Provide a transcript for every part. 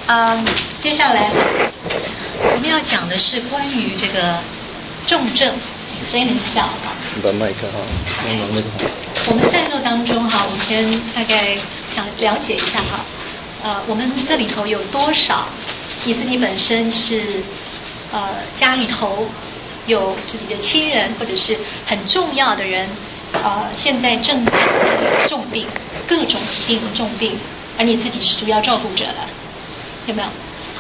接下来我们要讲的是关于这个重症，声音很小哈。 把麦克哈，那个好。 我们在座当中哈，我们先大概想了解一下哈，我们这里头有多少你自己本身是家里头有自己的亲人或者是很重要的人，现在正在重病，各种疾病的重病，而你自己是主要照顾者的，有没有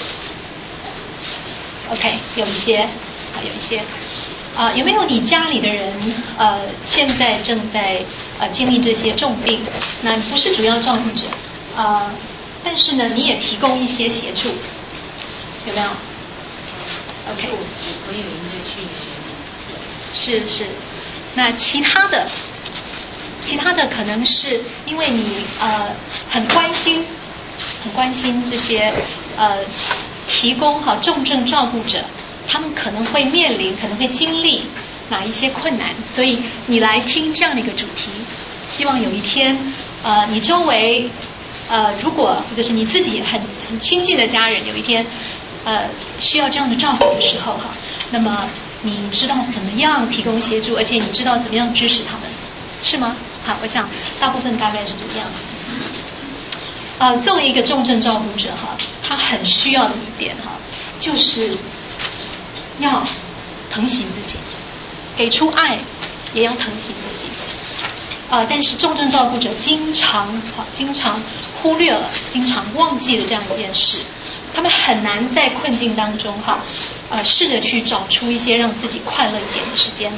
？OK， 有一些，有一些。有没有你家里的人现在正在经历这些重病？那你不是主要照顾者，但是呢，你也提供一些协助，有没有 ？OK， 我有一个去是。那其他的可能是因为你很关心这些提供重症照顾者。他们可能会面临，可能会经历哪一些困难，所以你来听这样的一个主题，希望有一天，你周围，如果或者是你自己很亲近的家人，有一天，需要这样的照顾的时候哈，那么你知道怎么样提供协助，而且你知道怎么样支持他们，是吗？好，我想大部分大概是这个样子。作为一个重症照顾者哈，他很需要的一点哈，就是要疼惜自己，给出爱，也要疼惜自己。但是重症照顾者经常忽略了，经常忘记了这样一件事。他们很难在困境当中试着去找出一些让自己快乐一点的时间。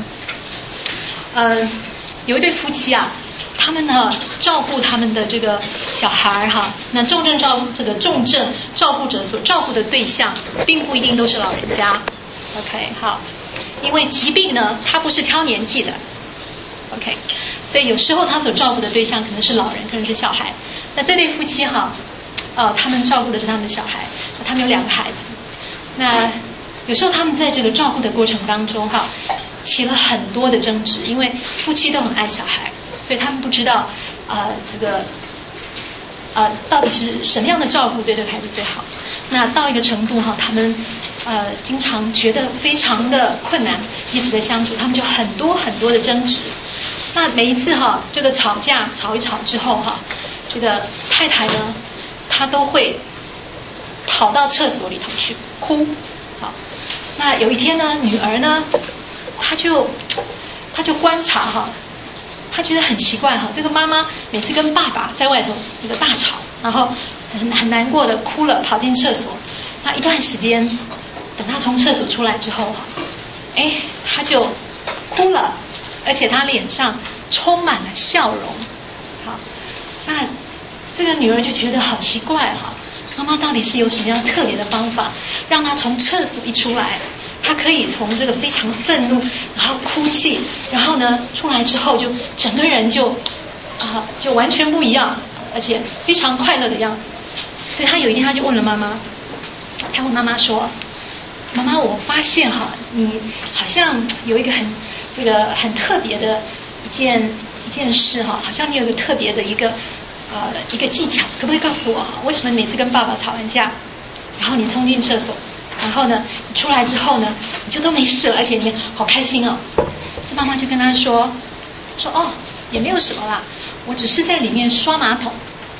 有一对夫妻他们呢照顾他们的这个小孩那重症照顾者所照顾的对象，并不一定都是老人家。OK， 好，因为疾病呢，它不是挑年纪的 ，OK， 所以有时候他所照顾的对象可能是老人，可能是小孩。那这对夫妻他们照顾的是他们的小孩，他们有2个孩子。那有时候他们在这个照顾的过程当中起了很多的争执，因为夫妻都很爱小孩，所以他们不知道这个到底是什么样的照顾对这个孩子最好。那到一个程度他们经常觉得非常的困难，彼此的相处，他们就很多的争执。那每一次这个吵一吵之后这个太太呢，她都会跑到厕所里头去哭。好，那有一天呢，女儿呢，她就观察她觉得很奇怪这个妈妈每次跟爸爸在外头这个大吵，然后很难过的哭了，跑进厕所。那一段时间，等她从厕所出来之后她就哭了，而且她脸上充满了笑容。好，那这个女儿就觉得好奇怪妈妈到底是有什么样特别的方法，让她从厕所一出来，她可以从这个非常愤怒，然后哭泣，然后呢出来之后就整个人就完全不一样，而且非常快乐的样子。所以她有一天她就问了妈妈，她问妈妈说：“妈妈，我发现你好像有一个很特别的一件事好像你有一个特别的一个技巧，可不可以告诉我为什么每次跟爸爸吵完架，然后你冲进厕所，然后呢你出来之后呢你就都没事了，而且你好开心哦。”这妈妈就跟她说也没有什么啦，我只是在里面刷马桶。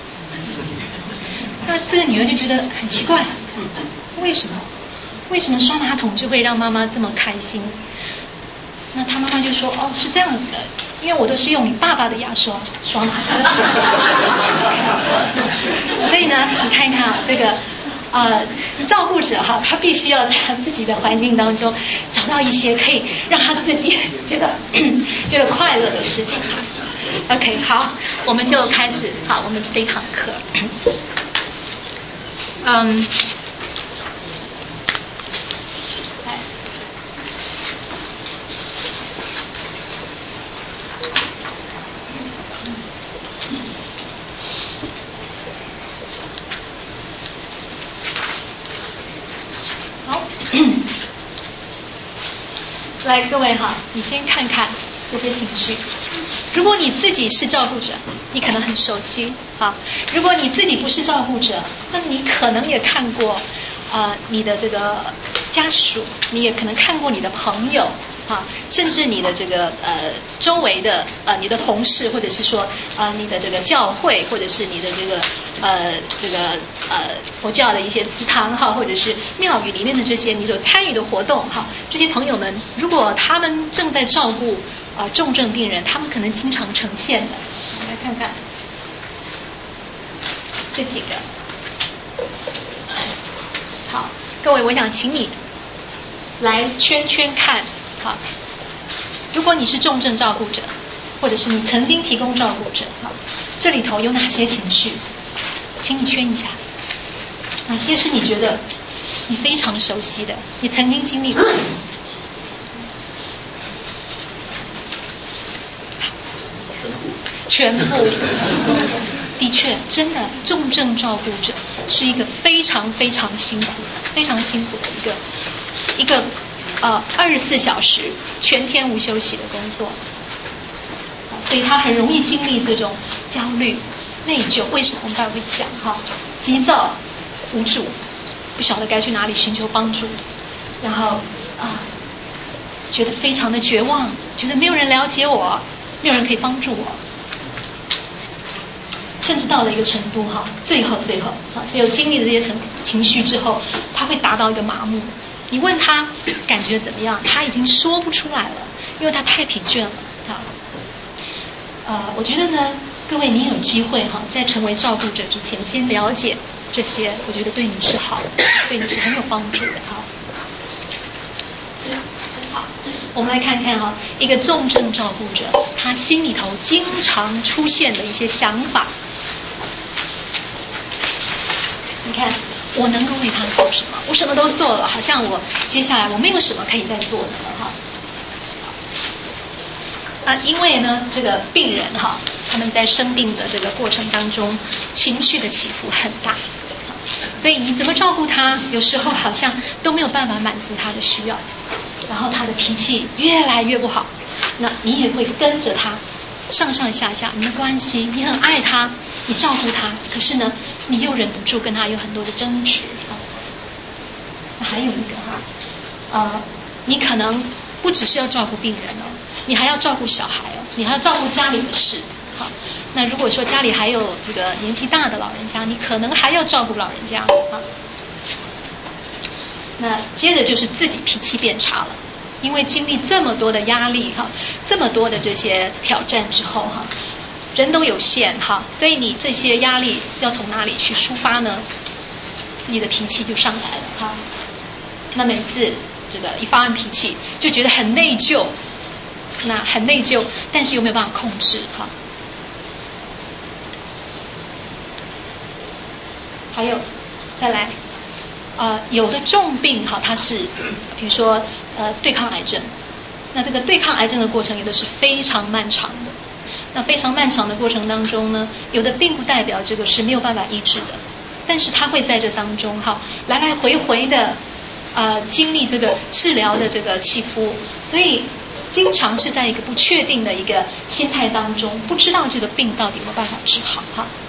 那这个女儿就觉得很奇怪，为什么刷马桶就会让妈妈这么开心？那她妈妈就说是这样子的，因为我都是用你爸爸的牙刷刷马桶。所以呢你看一看这个照顾者他必须要在他自己的环境当中找到一些可以让他自己觉得快乐的事情。OK， 好，我们就开始我们这一堂课。好，来各位你先看看这些情绪。如果你自己是照顾者，你可能很熟悉好，如果你自己不是照顾者，那你可能也看过你的这个家属，你也可能看过你的朋友啊，甚至你的这个周围的你的同事，或者是说你的这个教会，或者是你的这个佛教的一些祠堂哈，或者是庙宇里面的这些你所参与的活动哈，这些朋友们如果他们正在照顾重症病人，他们可能经常呈现的，我们来看看这几个。好，各位，我想请你来圈圈看。好，如果你是重症照顾者，或者是你曾经提供照顾者，好，这里头有哪些情绪？请你圈一下，哪些是你觉得你非常熟悉的，你曾经经历过？全部。的确，真的，重症照顾者是一个非常非常辛苦的一个24小时全天无休息的工作，所以他很容易经历这种焦虑、内疚。为什么？我们待会会讲哈，急躁、无助，不晓得该去哪里寻求帮助，然后觉得非常的绝望，觉得没有人了解我，没有人可以帮助我。甚至到了一个程度哈，最后所有经历的这些情绪之后，他会达到一个麻木。你问他感觉怎么样，他已经说不出来了，因为他太疲倦了我觉得呢，各位你有机会哈，在成为照顾者之前，先了解这些，我觉得对你是好的，对你是很有帮助的哈。好，我们来看看哈，一个重症照顾者他心里头经常出现的一些想法。你看，我能够为他做什么？我什么都做了，好像我接下来我没有什么可以再做的了哈。因为呢，这个病人哈，他们在生病的这个过程当中，情绪的起伏很大，所以你怎么照顾他，有时候好像都没有办法满足他的需要，然后他的脾气越来越不好，那你也会跟着他上上下下，你的关系，你很爱他，你照顾他，可是呢，你又忍不住跟他有很多的争执那还有一个你可能不只是要照顾病人你还要照顾小孩你还要照顾家里的事那如果说家里还有这个年纪大的老人家，你可能还要照顾老人家那接着就是自己脾气变差了，因为经历这么多的压力这么多的这些挑战之后人都有限所以你这些压力要从哪里去抒发呢？自己的脾气就上来了那每次这个一发完脾气就觉得很内疚，但是又没有办法控制还有再来有的重病它是比如说对抗癌症，那这个对抗癌症的过程有的是非常漫长的，那非常漫长的过程当中呢，有的并不代表这个是没有办法医治的，但是它会在这当中来来回回的经历这个治疗的这个起伏，所以经常是在一个不确定的一个心态当中，不知道这个病到底有没有办法治好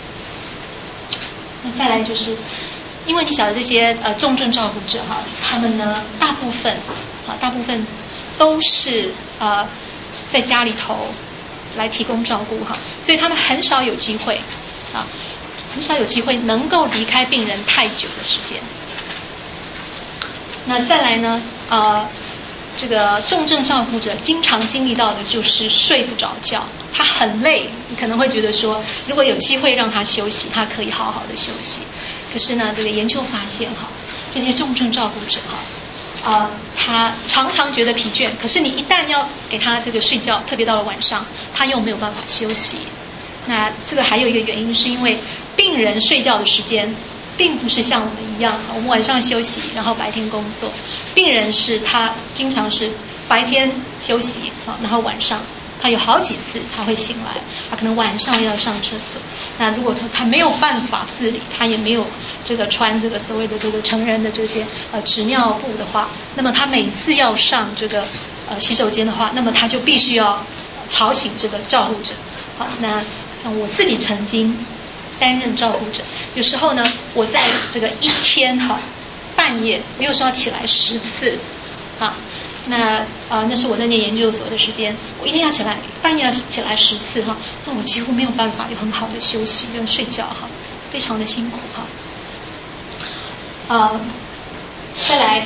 那再来就是因为你晓得这些重症照顾者他们呢大部分都是在家里头来提供照顾所以他们很少有机会能够离开病人太久的时间。那再来呢这个重症照顾者经常经历到的就是睡不着觉，他很累，你可能会觉得说如果有机会让他休息，他可以好好的休息，可是呢这个研究发现这些重症照顾者他常常觉得疲倦，可是你一旦要给他这个睡觉，特别到了晚上，他又没有办法休息。那这个还有一个原因是因为病人睡觉的时间并不是像我们一样我们晚上休息然后白天工作，病人是他经常是白天休息然后晚上他有好几次他会醒来，他可能晚上要上厕所，那如果他没有办法自理，他也没有这个穿这个所谓的这个成人的这些纸尿布的话，那么他每次要上这个洗手间的话，那么他就必须要吵醒这个照顾者那像我自己曾经担任照顾者。有时候呢，我在这个一天半夜，我有时候要起来10次那是我在念研究所的时间，我一定要起来，半夜要起来10次那我几乎没有办法有很好的休息跟睡觉非常的辛苦再来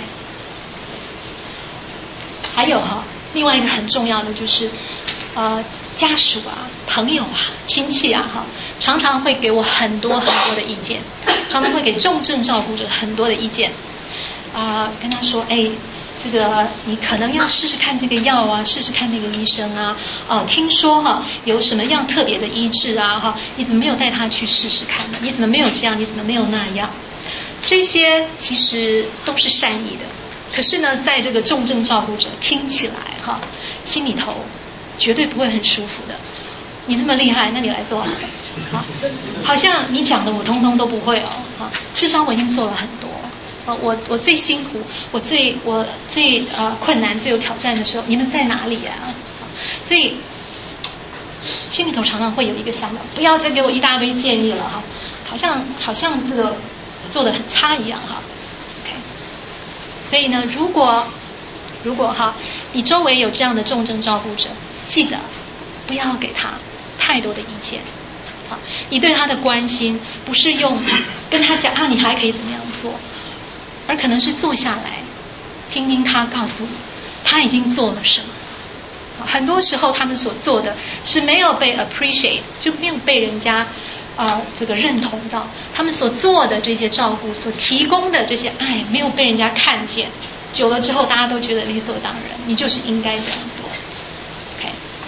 还有另外一个很重要的就是家属朋友亲戚常常会给我很多的意见，常常会给重症照顾者很多的意见跟他说这个你可能要试试看这个药试试看那个医生听说有什么样特别的医治你怎么没有带他去试试看呢？你怎么没有这样？你怎么没有那样？这些其实都是善意的，可是呢，在这个重症照顾者听起来心里头绝对不会很舒服的。你这么厉害，那你来做好像你讲的我通通都不会至少我已经做了很多。我最辛苦，我最困难、最有挑战的时候，你们在哪里所以心里头常常会有一个想法，不要再给我一大堆建议了好像这个我做得很差一样OK， 所以呢，如果你周围有这样的重症照顾者，记得不要给他太多的意见你对他的关心不是用跟他讲你还可以怎么样做，而可能是坐下来听听他告诉你他已经做了什么。很多时候他们所做的是没有被 appreciate， 就没有被人家这个认同到，他们所做的这些照顾，所提供的这些爱没有被人家看见，久了之后大家都觉得理所当然，你就是应该这样做。 OK，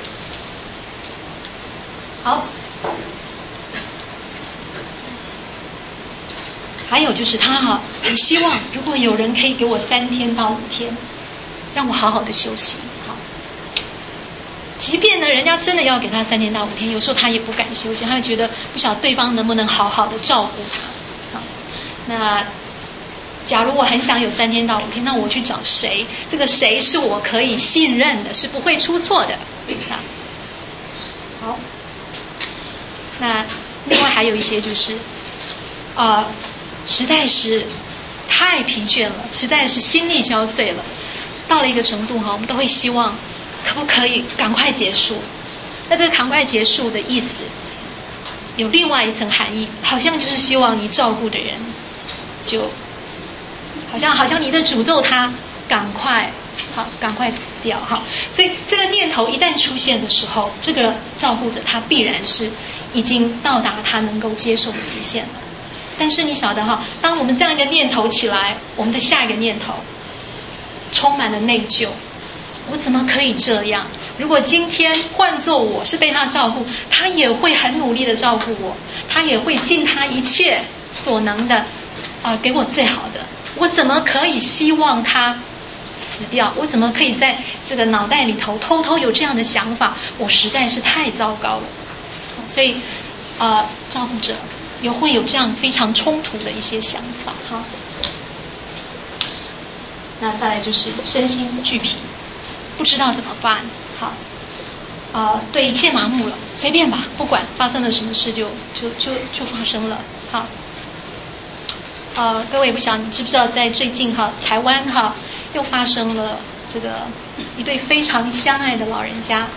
好，还有就是他很希望如果有人可以给我3天到5天让我好好的休息即便呢人家真的要给他3天到5天，有时候他也不敢休息，他会觉得不晓得对方能不能好好的照顾他那假如我很想有3天到5天，那我去找谁？这个谁是我可以信任的，是不会出错的好，那另外还有一些就是实在是太疲倦了，实在是心力交瘁了，到了一个程度我们都会希望可不可以赶快结束。那这个赶快结束的意思有另外一层含义，好像就是希望你照顾的人就好像你在诅咒他赶快死掉所以这个念头一旦出现的时候，这个照顾者他必然是已经到达他能够接受的极限了。但是你晓得当我们这样一个念头起来，我们的下一个念头充满了内疚，我怎么可以这样？如果今天换做我是被他照顾，他也会很努力的照顾我，他也会尽他一切所能的给我最好的，我怎么可以希望他死掉？我怎么可以在这个脑袋里头偷偷有这样的想法？我实在是太糟糕了。所以照顾者也会有这样非常冲突的一些想法那再来就是身心俱疲，不知道怎么办对一切麻木了，随便吧，不管发生了什么事就发生了各位不晓得你知不知道，在最近台湾又发生了这个一对非常相爱的老人家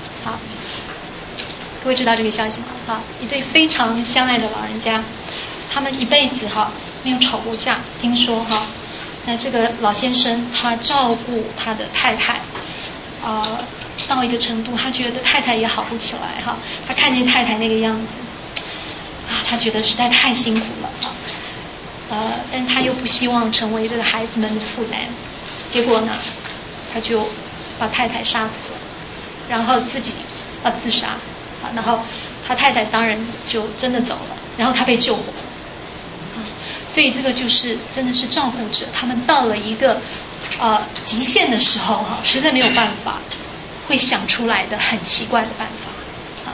各位知道这个消息吗一对非常相爱的老人家，他们一辈子没有吵过架，听说那这个老先生他照顾他的太太到一个程度，他觉得太太也好不起来他看见太太那个样子他觉得实在太辛苦了但他又不希望成为这个孩子们的负担，结果呢他就把太太杀死了，然后自己自杀然后他太太当然就真的走了，然后他被救活所以这个就是真的是照顾者他们到了一个极限的时候实在没有办法会想出来的很奇怪的办法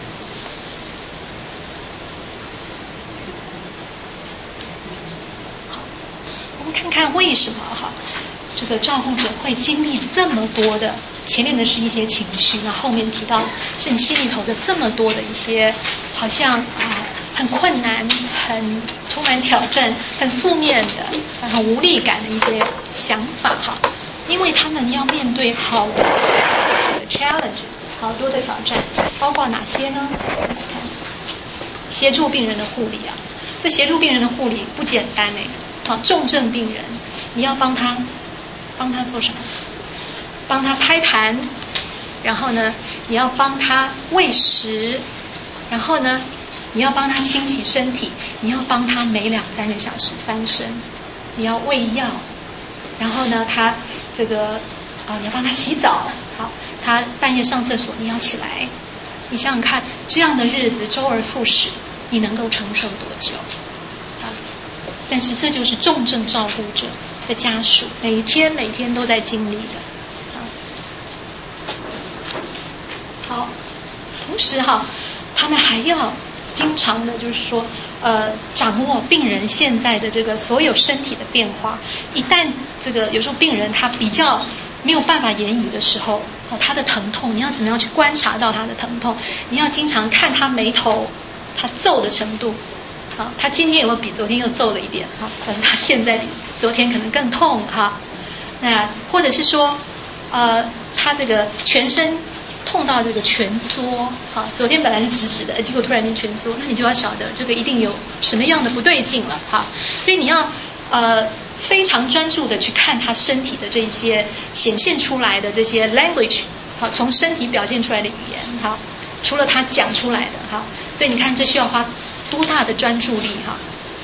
好，我们看看为什么这个照顾者会经历这么多的，前面的是一些情绪，那后面提到是你心里头的这么多的一些好像很困难、很充满挑战、很负面的、很无力感的一些想法哈，因为他们要面对好多的 challenges， 好多的挑战，包括哪些呢？协助病人的护理啊，这协助病人的护理不简单哎，好，重症病人你要帮他做什么？帮他拍痰，然后呢，你要帮他喂食，然后呢，你要帮他清洗身体，你要帮他每2-3个小时翻身，你要喂药，然后呢，他这个你要帮他洗澡，好，他半夜上厕所你要起来，你想想看，这样的日子周而复始，你能够承受多久？啊，但是这就是重症照顾者的家属每天都在经历的。好，同时哈，他们还要经常的，就是说，掌握病人现在的这个所有身体的变化。一旦这个有时候病人他比较没有办法言语的时候，他的疼痛，你要怎么样去观察到他的疼痛？你要经常看他眉头，他皱的程度。啊，他今天有没有比昨天又皱了一点？哈，但是他现在比昨天可能更痛哈。那或者是说，他这个全身痛到这个蜷缩，啊，昨天本来是直直的，结果突然间蜷缩，那你就要晓得这个一定有什么样的不对劲了，哈。所以你要非常专注的去看他身体的这些显现出来的这些 language， 好，从身体表现出来的语言，哈，除了他讲出来的，哈，所以你看这需要花多大的专注力，哈。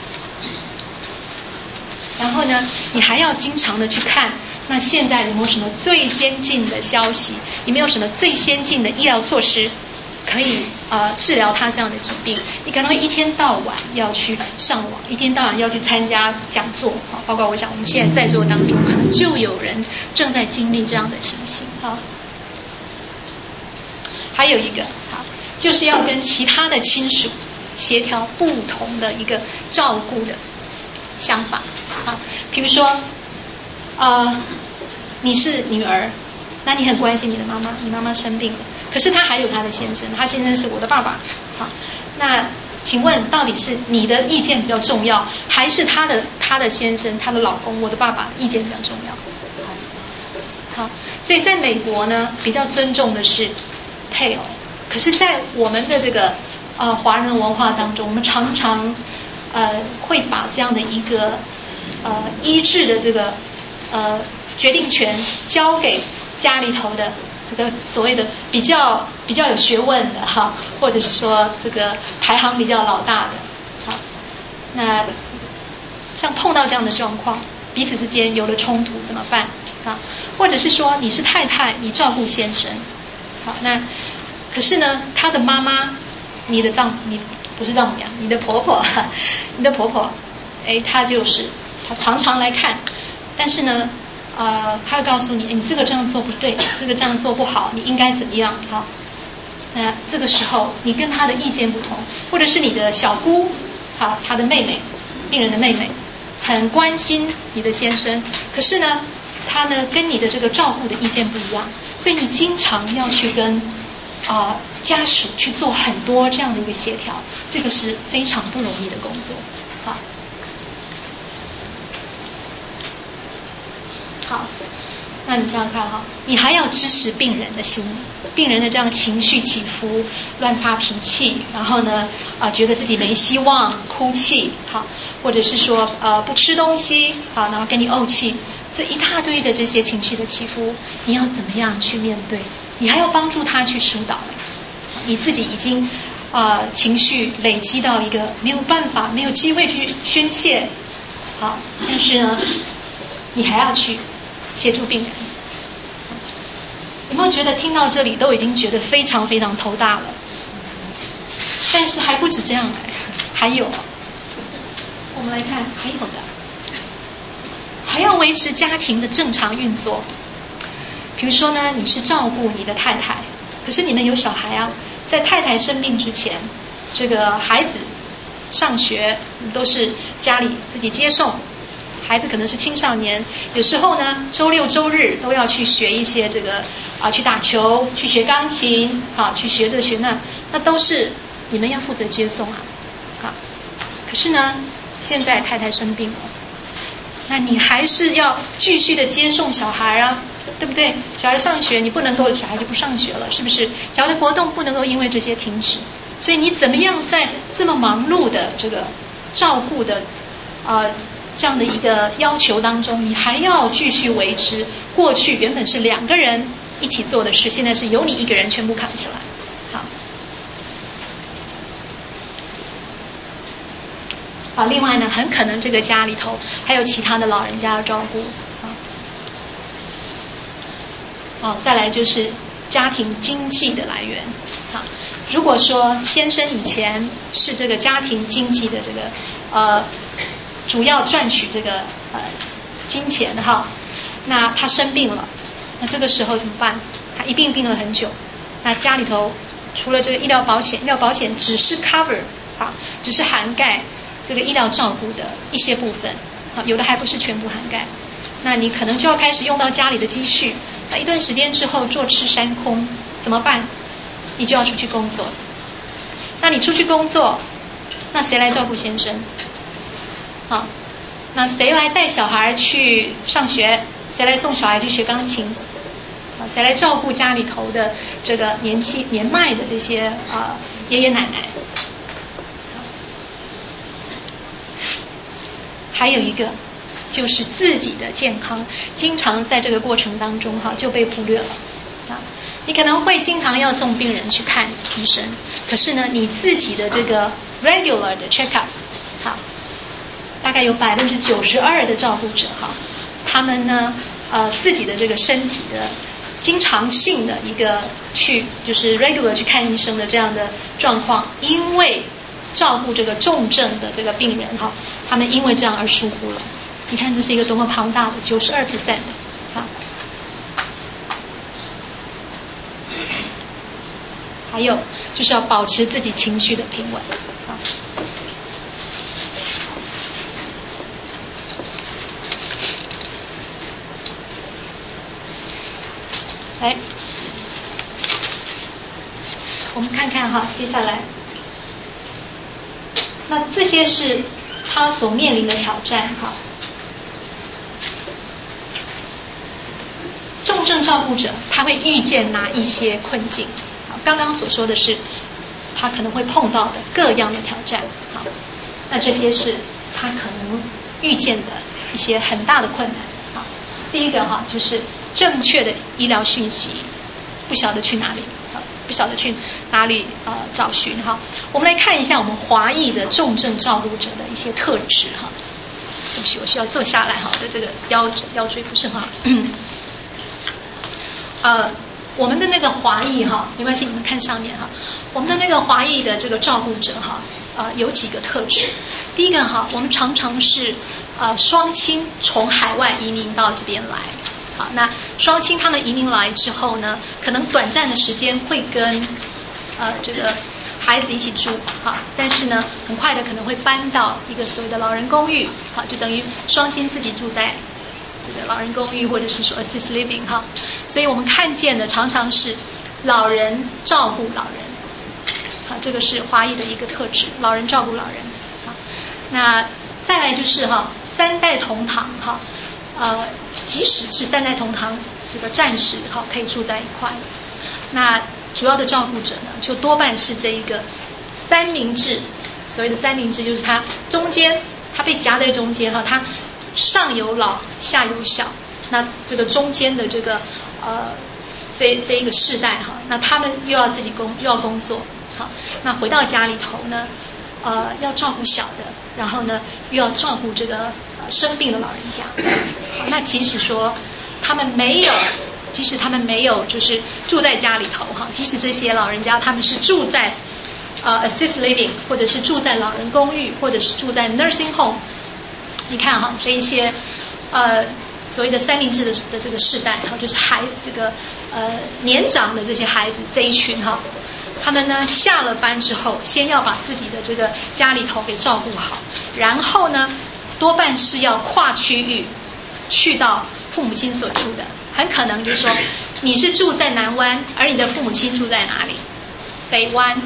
然后呢，你还要经常的去看，那现在有没有什么最先进的消息？有没有什么最先进的医疗措施可以治疗他这样的疾病？你可能会一天到晚要去上网，一天到晚要去参加讲座，包括我想我们现在在座当中，可能就有人正在经历这样的情形，哈。还有一个，好，就是要跟其他的亲属协调不同的一个照顾的想法。啊，比如说，你是女儿，那你很关心你的妈妈，你妈妈生病了，可是她还有她的先生，她先生是我的爸爸，好，那请问到底是你的意见比较重要，还是她的先生，她的老公，我的爸爸意见比较重要？好，所以在美国呢，比较尊重的是配偶，可是在我们的这个华人文化当中，我们常常会把这样的一个医治的这个决定权交给家里头的这个所谓的比较有学问的哈，或者是说这个排行比较老大的，好，那像碰到这样的状况，彼此之间有了冲突怎么办啊？或者是说你是太太，你照顾先生，好，那可是呢，他的妈妈，你不是丈母娘，你的婆婆，她她常常来看，但是呢，她会告诉你，你这个这样做不对，这个这样做不好，你应该怎么样？哈，那这个时候你跟她的意见不同，或者是你的小姑，好，她的妹妹，病人的妹妹，很关心你的先生，可是呢，她呢跟你的这个照顾的意见不一样，所以你经常要去跟家属去做很多这样的一个协调，这个是非常不容易的工作。好，那你想想看哈，你还要支持病人的心，病人的这样情绪起伏，乱发脾气，然后呢觉得自己没希望，哭泣，好，或者是说不吃东西，好，然后跟你怄气，这一大堆的这些情绪的起伏，你要怎么样去面对？你还要帮助他去疏导，你自己已经情绪累积到一个没有办法、没有机会去宣泄，好，但是呢，你还要去协助病人。有没有觉得听到这里都已经觉得非常非常头大了？但是还不止这样，还有，我们来看还有的，还要维持家庭的正常运作。比如说呢，你是照顾你的太太，可是你们有小孩啊，在太太生病之前，这个孩子上学都是家里自己接送，孩子可能是青少年，有时候呢周六周日都要去学一些这个去打球，去学钢琴，去学这学那都是你们要负责接送啊。好， 是呢，现在太太生病了，那你还是要继续的接送小孩啊，对不对？小孩上学，你不能够小孩就不上学了，是不是？小孩的活动不能够因为这些停止，所以你怎么样在这么忙碌的这个照顾的这样的一个要求当中，你还要继续维持过去原本是2个人一起做的事，现在是由你一个人全部扛起来。好，另外呢，很可能这个家里头还有其他的老人家要照顾再来就是家庭经济的来源。如果说先生以前是这个家庭经济的这个主要赚取这个金钱那他生病了，那这个时候怎么办？他一病了很久，那家里头除了这个医疗保险只是 cover 只是涵盖这个医疗照顾的一些部分有的还不是全部涵盖，那你可能就要开始用到家里的积蓄，那一段时间之后坐吃山空，怎么办？你就要出去工作，那你出去工作，那谁来照顾先生？那谁来带小孩去上学？谁来送小孩去学钢琴？谁来照顾家里头的这个年迈的这些爷爷奶奶？还有一个就是自己的健康，经常在这个过程当中就被忽略了你可能会经常要送病人去看医生，可是呢，你自己的这个 regular 的 check up 大概有92%的照顾者他们呢自己的这个身体的经常性的一个就是 regular 去看医生的这样的状况，因为照顾这个重症的这个病人他们因为这样而疏忽了。你看这是一个多么庞大的92%的还有就是要保持自己情绪的平稳我们看看接下来，那这些是他所面临的挑战重症照顾者他会遇见哪一些困境？刚刚所说的是他可能会碰到的各样的挑战那这些是他可能遇见的一些很大的困难第一个就是正确的医疗讯息不晓得去哪里找寻我们来看一下我们华裔的重症照顾者的一些特质对不起，我需要坐下来的这个腰椎不是很好我们的那个华裔没关系，你们看上面我们的那个华裔的这个照顾者有几个特质。第一个我们常常是双亲从海外移民到这边来那双亲他们移民来之后呢，可能短暂的时间会跟这个孩子一起住但是呢很快的可能会搬到一个所谓的老人公寓就等于双亲自己住在这个老人公寓或者是说 assist living 所以我们看见的常常是老人照顾老人这个是华裔的一个特质，老人照顾老人那再来就是三代同堂即使是三代同堂这个暂时可以住在一块，那主要的照顾者呢就多半是这一个三明治，所谓的三明治就是他中间他被夹在中间他上有老下有小，那这个中间的这个这一个世代那他们又要又要工作那回到家里头呢要照顾小的，然后呢又要照顾这个生病的老人家那即使他们没有就是住在家里头即使这些老人家他们是住在assist living 或者是住在老人公寓或者是住在 nursing home，你看这一些所谓的三明治的这个世代就是孩子这个年长的这些孩子这一群他们呢下了班之后先要把自己的这个家里头给照顾好，然后呢多半是要跨区域去到父母亲所住的，很可能就是说你是住在南湾，而你的父母亲住在哪里？北湾，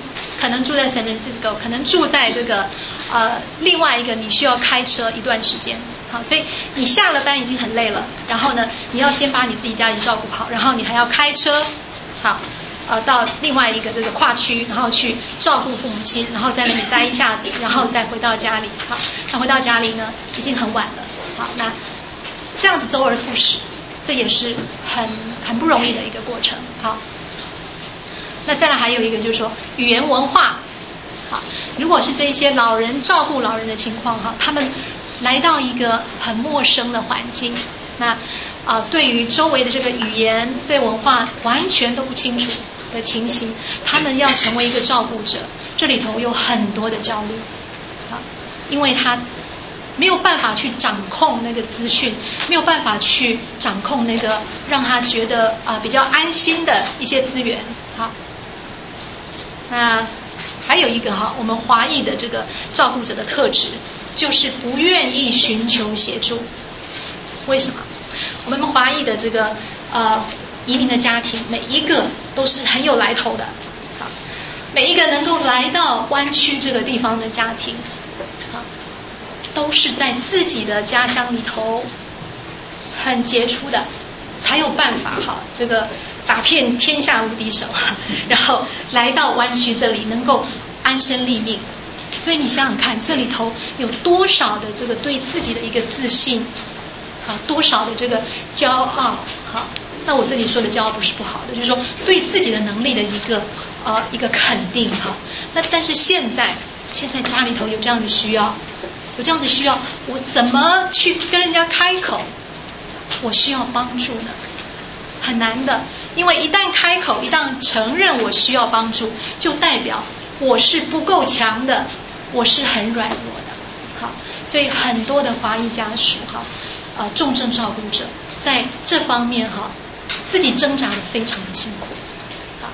可能住在 San Francisco， 可能住在这个另外一个你需要开车一段时间。好，所以你下了班已经很累了，然后呢，你要先把你自己家里照顾好，然后你还要开车，好，到另外一个这个跨区，然后去照顾父母亲，然后在那里待一下子，然后再回到家里。好，那回到家里呢，已经很晚了。好，那这样子周而复始，这也是很不容易的一个过程。好，那再来还有一个就是说语言文化。好，如果是这一些老人照顾老人的情况哈，他们来到一个很陌生的环境，那对于周围的这个语言、对文化完全都不清楚的情形，他们要成为一个照顾者，这里头有很多的焦虑啊，因为他没有办法去掌控那个资讯，没有办法去掌控那个让他觉得比较安心的一些资源。好，那还有一个哈，我们华裔的这个照顾者的特质就是不愿意寻求协助。为什么？我们华裔的这个移民的家庭，每一个都是很有来头的，每一个能够来到湾区这个地方的家庭，都是在自己的家乡里头很杰出的，才有办法哈，这个打遍天下无敌手，然后来到湾区这里能够安身立命。所以你想想看，这里头有多少的这个对自己的一个自信，好，多少的这个骄傲，好，那我这里说的骄傲不是不好的，就是说对自己的能力的一个肯定哈。那但是现在家里头有这样的需要，我怎么去跟人家开口？我需要帮助呢？很难的，因为一旦开口，一旦承认我需要帮助，就代表我是不够强的，我是很软弱的。好，所以很多的华裔家属哈，重症照顾者在这方面哈，自己挣扎的非常的辛苦。好，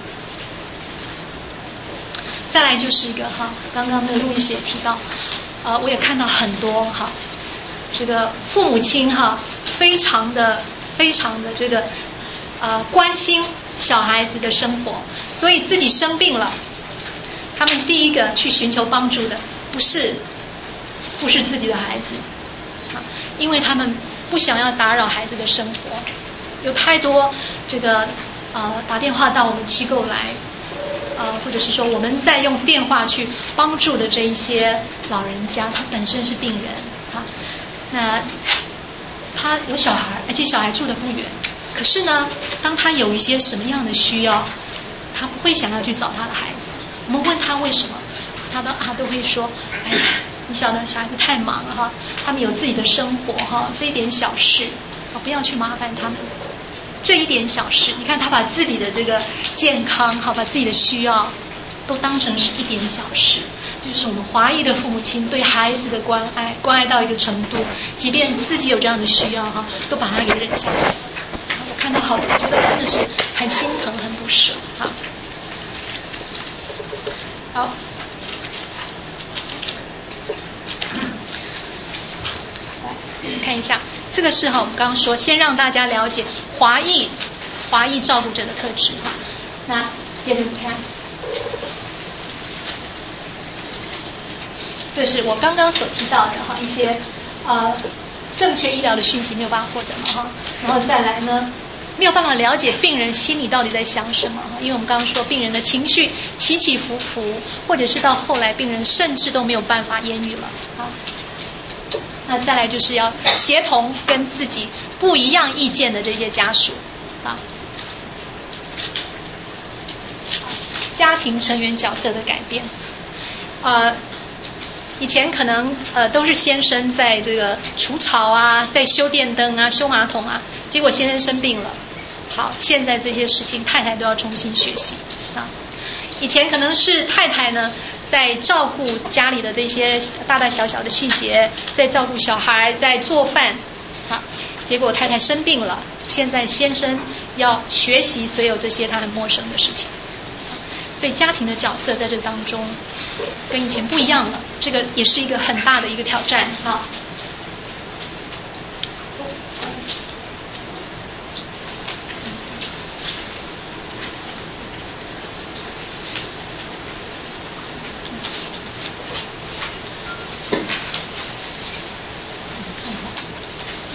再来就是一个哈，刚刚那个路易斯也提到，我也看到很多哈，这个父母亲哈，非常的这个关心小孩子的生活，所以自己生病了，他们第一个去寻求帮助的不是自己的孩子，因为他们不想要打扰孩子的生活。有太多这个打电话到我们机构来，或者是说我们在用电话去帮助的这一些老人家，他本身是病人啊，那他有小孩，而且小孩住得不远，可是呢，当他有一些什么样的需要，他不会想要去找他的孩子。我们问他为什么，他都会说，哎呀，你晓得小孩子太忙了哈，他们有自己的生活哈，这一点小事不要去麻烦他们。这一点小事，你看他把自己的这个健康把自己的需要都当成是一点小事，这就是我们华裔的父母亲对孩子的关爱到一个程度，即便自己有这样的需要都把它给忍下来。我看到好多，我觉得真的是很心疼，很不舍。好，来看一下，这个是我们刚刚说，先让大家了解华裔照顾者的特质那接着你看，这是我刚刚所提到的一些正确医疗的讯息没有办法获得然后再来呢，没有办法了解病人心里到底在想什么因为我们刚刚说病人的情绪起起伏伏，或者是到后来病人甚至都没有办法言语了那再来就是要协同跟自己不一样意见的这些家属家庭成员角色的改变以前可能都是先生在这个除草在修电灯修马桶结果先生生病了，好，现在这些事情太太都要重新学习以前可能是太太呢在照顾家里的这些大大小小的细节，在照顾小孩，在做饭结果太太生病了，现在先生要学习所有这些他很陌生的事情，所以家庭的角色在这当中跟以前不一样了，这个也是一个很大的一个挑战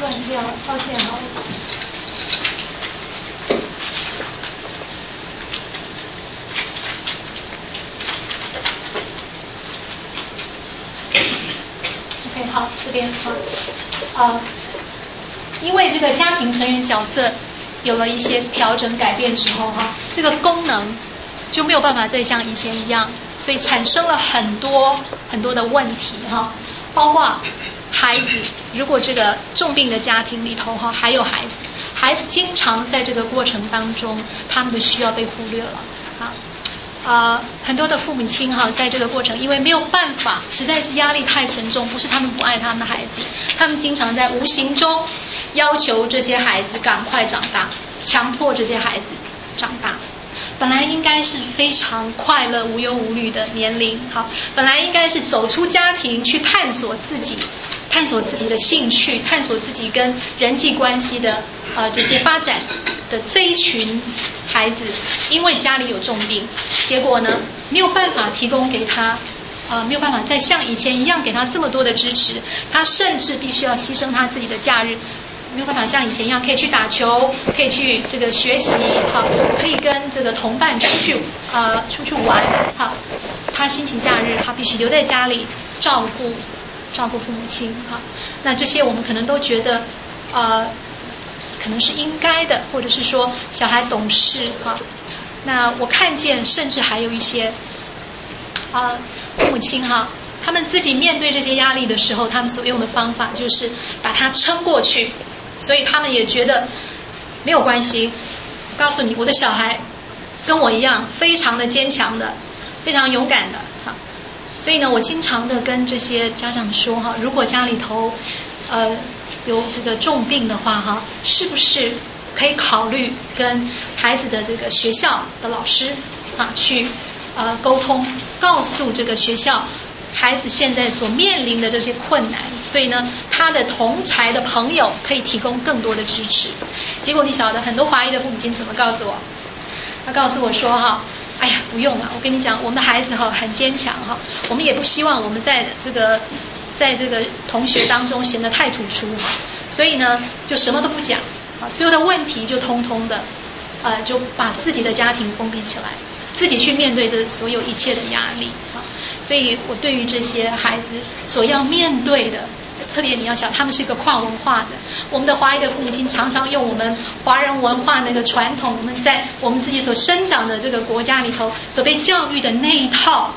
断掉了，抱歉哈。OK， 好，这边好，因为这个家庭成员角色有了一些调整改变之后哈，这个功能就没有办法再像以前一样，所以产生了很多很多的问题哈，包括孩子，如果这个重病的家庭里头哈还有孩子，孩子经常在这个过程当中，他们的需要被忽略了很多的父母亲哈，在这个过程因为没有办法，实在是压力太沉重，不是他们不爱他们的孩子，他们经常在无形中要求这些孩子赶快长大，强迫这些孩子长大。本来应该是非常快乐无忧无虑的年龄，好，本来应该是走出家庭去探索自己的兴趣，探索自己跟人际关系的这些发展的这一群孩子，因为家里有重病，结果呢没有办法提供给他没有办法再像以前一样给他这么多的支持，他甚至必须要牺牲他自己的假日，没有办法像以前一样可以去打球，可以去这个学习，好，可以跟这个同伴出去玩，好，他星期假日他必须留在家里照顾父母亲，好，那这些我们可能都觉得可能是应该的，或者是说小孩懂事哈。那我看见甚至还有一些父母亲哈，他们自己面对这些压力的时候，他们所用的方法就是把它撑过去，所以他们也觉得没有关系。我告诉你，我的小孩跟我一样，非常的坚强的，非常勇敢的哈。所以呢，我经常的跟这些家长说哈，如果家里头有这个重病的话哈，是不是可以考虑跟孩子的这个学校的老师去沟通，告诉这个学校孩子现在所面临的这些困难，所以呢他的同侪的朋友可以提供更多的支持。结果你晓得很多华裔的父母亲怎么告诉我？他告诉我说哈，哎呀不用了，我跟你讲，我们的孩子很坚强哈，我们也不希望我们在这个同学当中显得太突出，所以呢就什么都不讲，所有的问题就通通的就把自己的家庭封闭起来，自己去面对这所有一切的压力。所以我对于这些孩子所要面对的，特别你要想他们是一个跨文化的，我们的华裔的父母亲常常用我们华人文化那个传统，我们在我们自己所生长的这个国家里头所被教育的那一套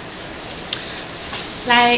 来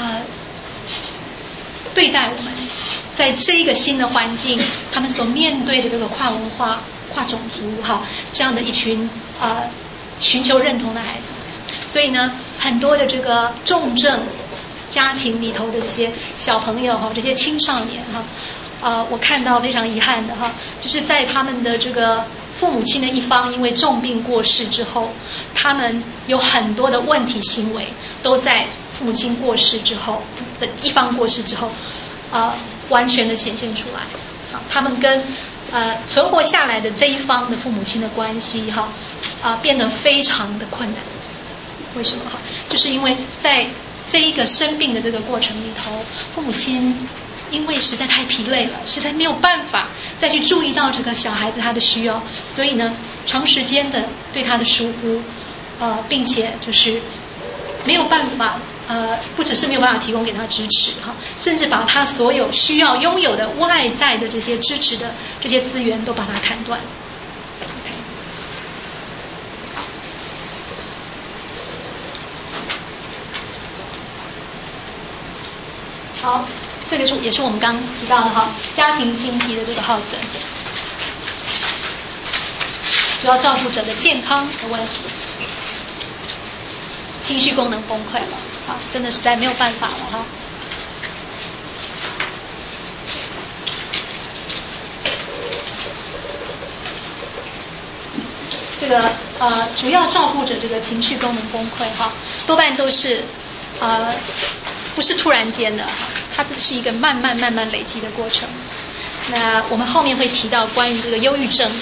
对待我们在这一个新的环境，他们所面对的这个跨文化跨种族这样的一群寻求认同的孩子。所以呢很多的这个重症家庭里头的这些小朋友这些青少年我看到非常遗憾的就是在他们的这个父母亲的一方因为重病过世之后，他们有很多的问题行为都在父母亲过世之后的一方过世之后完全的显现出来。他们跟存活下来的这一方的父母亲的关系变得非常的困难。为什么就是因为在这一个生病的这个过程里头，父母亲因为实在太疲累了，实在没有办法再去注意到这个小孩子他的需要，所以呢长时间的对他的疏忽并且就是没有办法不只是没有办法提供给他支持甚至把他所有需要拥有的外在的这些支持的这些资源都把它砍断。好，这个也是我们刚刚提到的家庭经济的这个耗损，主要照顾者的健康的问题，情绪功能崩溃了真的实在没有办法了这个主要照顾者这个情绪功能崩溃多半都是不是突然间的它是一个慢慢累积的过程。那我们后面会提到关于这个忧郁症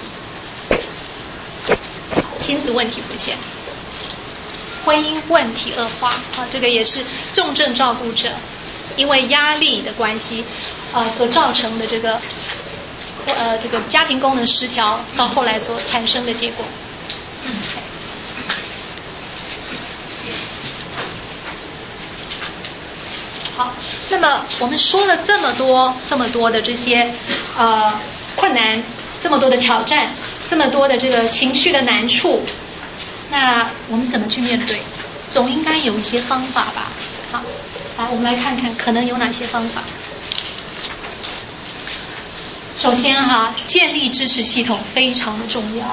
亲子问题浮现，婚姻问题恶化这个也是重症照顾者因为压力的关系所造成的这个家庭功能失调，到后来所产生的结果。好，那么我们说了这么多的这些困难，这么多的挑战，这么多的这个情绪的难处，那我们怎么去面对？总应该有一些方法吧？好，来我们来看看可能有哪些方法。首先建立支持系统非常的重要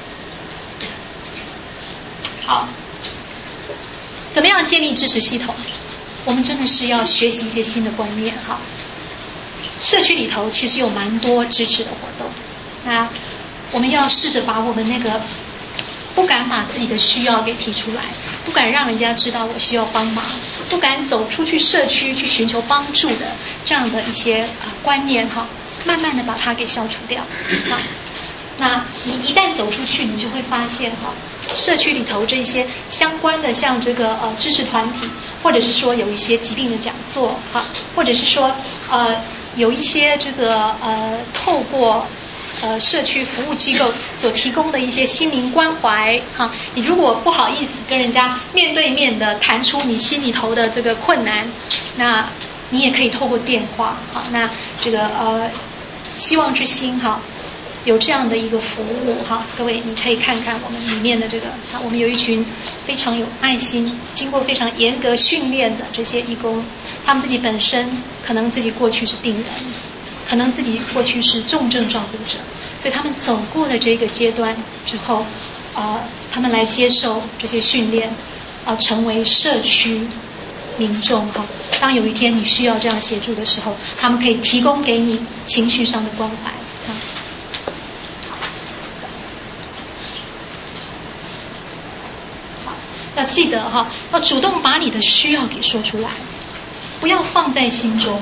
好，怎么样建立支持系统？我们真的是要学习一些新的观念社区里头其实有蛮多支持的活动，那我们要试着把我们那个不敢把自己的需要给提出来，不敢让人家知道我需要帮忙，不敢走出去社区去寻求帮助的这样的一些观念慢慢的把它给消除掉那你一旦走出去，你就会发现社区里头这些相关的像这个支持团体，或者是说有一些疾病的讲座或者是说有一些这个透过社区服务机构所提供的一些心灵关怀你如果不好意思跟人家面对面的谈出你心里头的这个困难，那你也可以透过电话那这个希望之星有这样的一个服务各位你可以看看我们里面的这个我们有一群非常有爱心，经过非常严格训练的这些义工，他们自己本身可能自己过去是病人，可能自己过去是重症照顾者，所以他们走过了这个阶段之后他们来接受这些训练成为社区民众当有一天你需要这样协助的时候，他们可以提供给你情绪上的关怀要记得要主动把你的需要给说出来，不要放在心中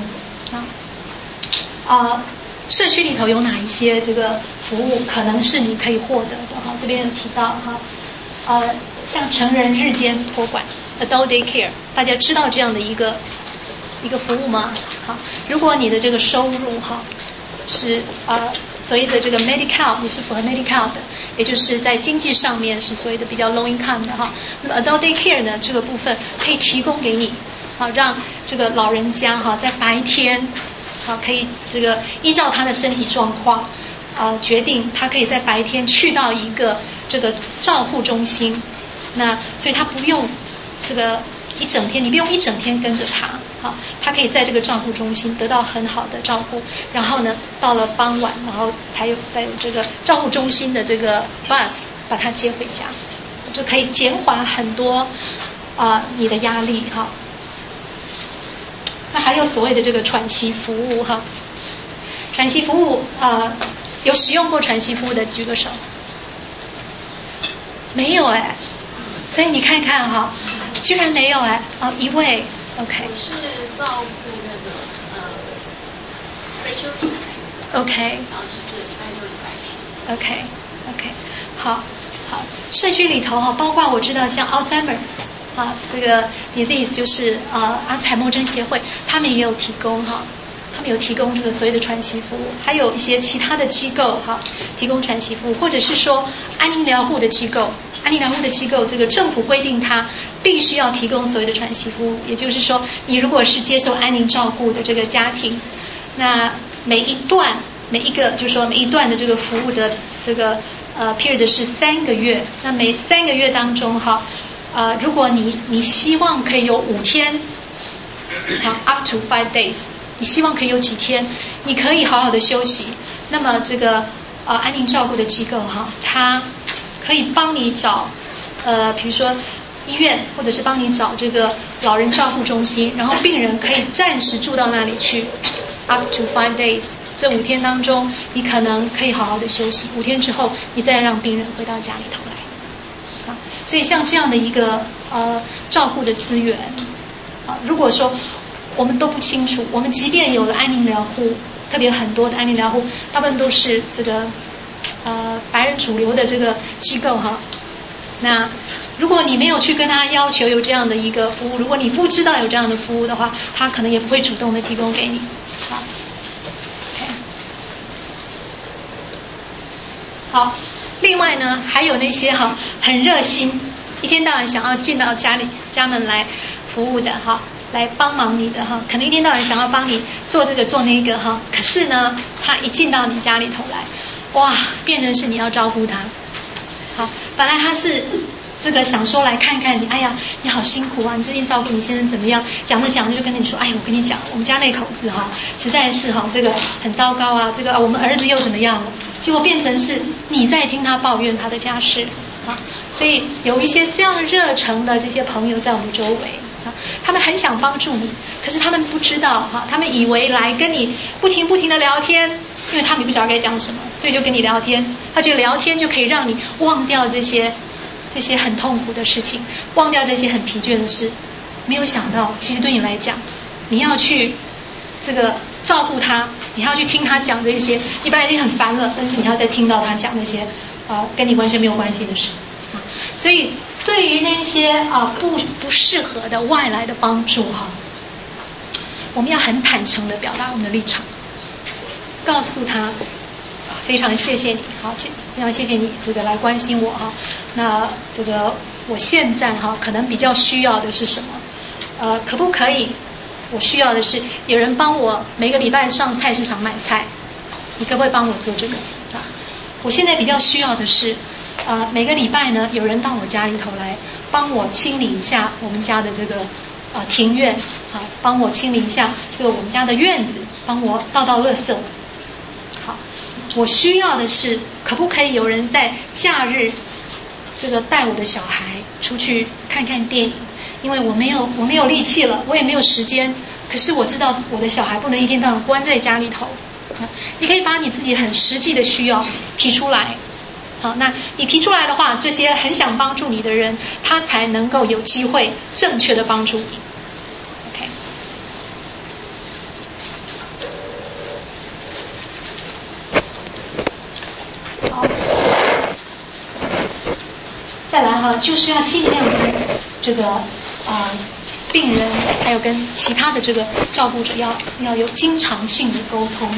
社区里头有哪一些这个服务可能是你可以获得的这边提到像成人日间托管 Adult Daycare， 大家知道这样的一个服务吗？如果你的这个收入是所谓的这个 Medi-Cal， 你是符合 Medi-Cal 的，也就是在经济上面是所谓的比较 low income 的那么 Adult Daycare 呢，这个部分可以提供给你让这个老人家在白天可以这个依照他的身体状况决定他可以在白天去到一个这个照护中心，那所以他不用这个一整天，你不用一整天跟着他他可以在这个照护中心得到很好的照顾，然后呢到了傍晚，然后再有这个照护中心的这个 bus 把他接回家，就可以减缓很多你的压力那还有所谓的这个喘息服务喘息服务有使用过喘息服务的举个手。没有所以你看看居然没有一位 OK。 我是照顾那个special OK， 然后就是礼拜六礼拜天 OK， 好，社区里头包括我知道像 Alzheimer这个 disease 就是阿兹海默症协会，他们也有提供他们有提供这个所谓的喘息服务，还有一些其他的机构提供喘息服务，或者是说安宁疗护的机构，这个政府规定它必须要提供所谓的喘息服务，也就是说你如果是接受安宁照顾的这个家庭，那每一段的这个服务的这个period 是3个月，那每3个月当中如果你希望可以有5天up to 5 days， 你希望可以有几天你可以好好的休息，那么这个安宁照顾的机构它可以帮你找比如说医院，或者是帮你找这个老人照护中心，然后病人可以暂时住到那里去 up to 5 days， 这5天当中你可能可以好好的休息，5天之后你再让病人回到家里头来所以像这样的一个照顾的资源如果说我们都不清楚，我们即便有了安宁疗护，特别很多的安宁疗护大部分都是这个白人主流的这个机构那如果你没有去跟他要求有这样的一个服务，如果你不知道有这样的服务的话，他可能也不会主动的提供给你好，另外呢，还有那些很热心，一天到晚想要进到家门来服务的来帮忙你的可能一天到晚想要帮你做这个做那个可是呢，他一进到你家里头来，哇，变成是你要招呼他。好，本来他是这个想说来看看你，哎呀，你好辛苦啊，你最近照顾你先生怎么样？讲着讲着就跟你说，哎，我跟你讲，我们家那口子实在是这个很糟糕啊，这个我们儿子又怎么样了？结果变成是你在听他抱怨他的家事啊，所以有一些这样热诚的这些朋友在我们周围啊，他们很想帮助你，可是他们不知道他们以为来跟你不停的聊天，因为他们不知道该讲什么，所以就跟你聊天，他觉得聊天就可以让你忘掉这些很痛苦的事情，忘掉这些很疲倦的事，没有想到其实对你来讲，你要去这个照顾他，你还要去听他讲这些，你本来已经很烦了，但是你要再听到他讲那些跟你完全没有关系的事啊，所以对于那些不适合的外来的帮助我们要很坦诚的表达我们的立场，告诉他非常谢谢你，非常谢谢你这个来关心我那这个我现在可能比较需要的是什么？可不可以？我需要的是有人帮我每个礼拜上菜市场买菜，你可不可以帮我做这个啊？我现在比较需要的是每个礼拜呢有人到我家里头来帮我清理一下我们家的这个庭院帮我清理一下这个我们家的院子，帮我倒垃圾。好，我需要的是可不可以有人在假日这个带我的小孩出去看看电影，因为我没有力气了，我也没有时间，可是我知道我的小孩不能一天到晚关在家里头你可以把你自己很实际的需要提出来。好，那你提出来的话，这些很想帮助你的人，他才能够有机会正确的帮助你。 OK， 好，再来就是要尽量跟这个病人还有跟其他的这个照顾者要有经常性的沟通